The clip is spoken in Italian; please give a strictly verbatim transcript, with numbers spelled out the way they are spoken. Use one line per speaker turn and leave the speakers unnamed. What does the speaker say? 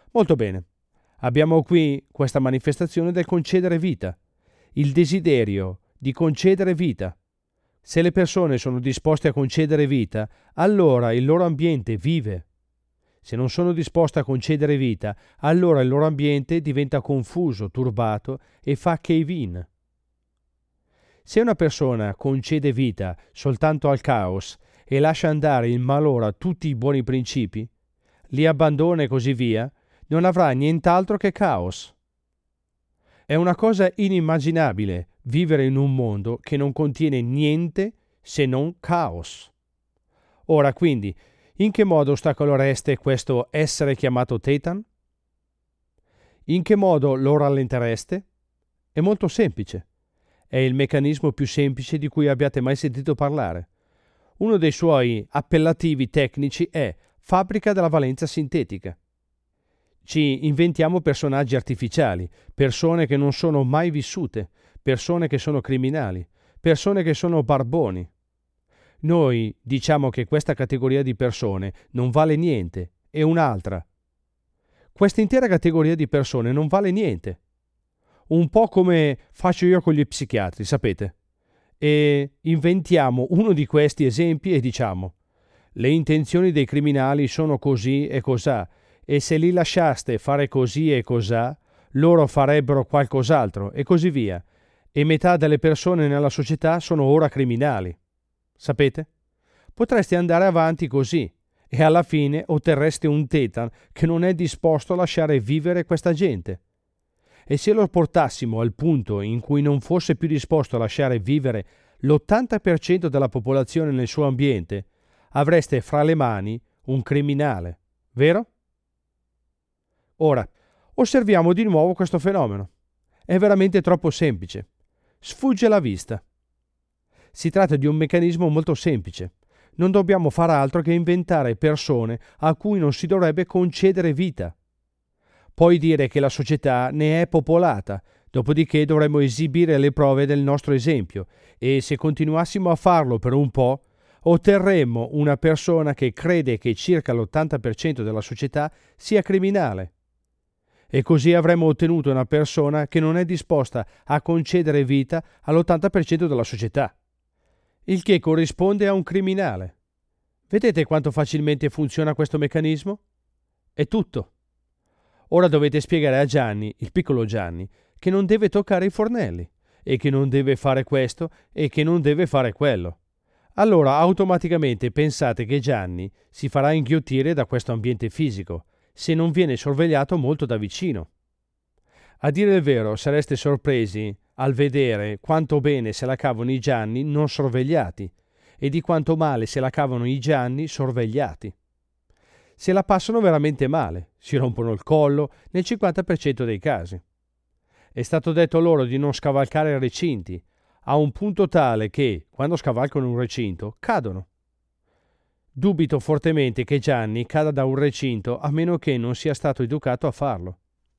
Molto bene. Abbiamo qui questa manifestazione del concedere vita, il desiderio di concedere vita. Se le persone sono disposte a concedere vita, allora il loro ambiente vive. Se non sono disposte a concedere vita, allora il loro ambiente diventa confuso, turbato e fa cave-in. Se una persona concede vita soltanto al caos e lascia andare in malora tutti i buoni principi, li abbandona e così via, non avrà nient'altro che caos. È una cosa inimmaginabile vivere in un mondo che non contiene niente se non caos. Ora quindi, in che modo ostacolereste questo essere chiamato Tetan? In che modo lo rallentereste? È molto semplice. È il meccanismo più semplice di cui abbiate mai sentito parlare. Uno dei suoi appellativi tecnici è fabbrica della valenza sintetica. Ci inventiamo personaggi artificiali, persone che non sono mai vissute, persone che sono criminali, persone che sono barboni. Noi diciamo che questa categoria di persone non vale niente, e un'altra. Questa intera categoria di persone non vale niente. Un po' come faccio io con gli psichiatri, sapete? E inventiamo uno di questi esempi e diciamo: le intenzioni dei criminali sono così e cosà, e se li lasciaste fare così e cosà, loro farebbero qualcos'altro, e così via. E metà delle persone nella società sono ora criminali. Sapete? Potreste andare avanti così, e alla fine otterreste un Tetan che non è disposto a lasciare vivere questa gente. E se lo portassimo al punto in cui non fosse più disposto a lasciare vivere l'ottanta per cento della popolazione nel suo ambiente, avreste fra le mani un criminale, vero? Ora, osserviamo di nuovo questo fenomeno. È veramente troppo semplice. Sfugge alla vista. Si tratta di un meccanismo molto semplice. Non dobbiamo far altro che inventare persone a cui non si dovrebbe concedere vita. Poi dire che la società ne è popolata, dopodiché dovremmo esibire le prove del nostro esempio e se continuassimo a farlo per un po', otterremmo una persona che crede che circa l'ottanta per cento della società sia criminale. E così avremmo ottenuto una persona che non è disposta a concedere vita all'ottanta per cento della società, il che corrisponde a un criminale. Vedete quanto facilmente funziona questo meccanismo? È tutto. Ora dovete spiegare a Gianni, il piccolo Gianni, che non deve toccare i fornelli, e che non deve fare questo, e che non deve fare quello. Allora automaticamente pensate che Gianni si farà inghiottire da questo ambiente fisico, se non viene sorvegliato molto da vicino. A dire il vero, sareste sorpresi al vedere quanto bene se la cavano i Gianni non sorvegliati, e di quanto male se la cavano i Gianni sorvegliati. Se la passano veramente male, si rompono il collo nel cinquanta per cento dei casi. È stato detto loro di non scavalcare recinti, a un punto tale che, quando scavalcano un recinto, cadono. Dubito fortemente che Gianni cada da un recinto a meno che non sia stato educato a farlo.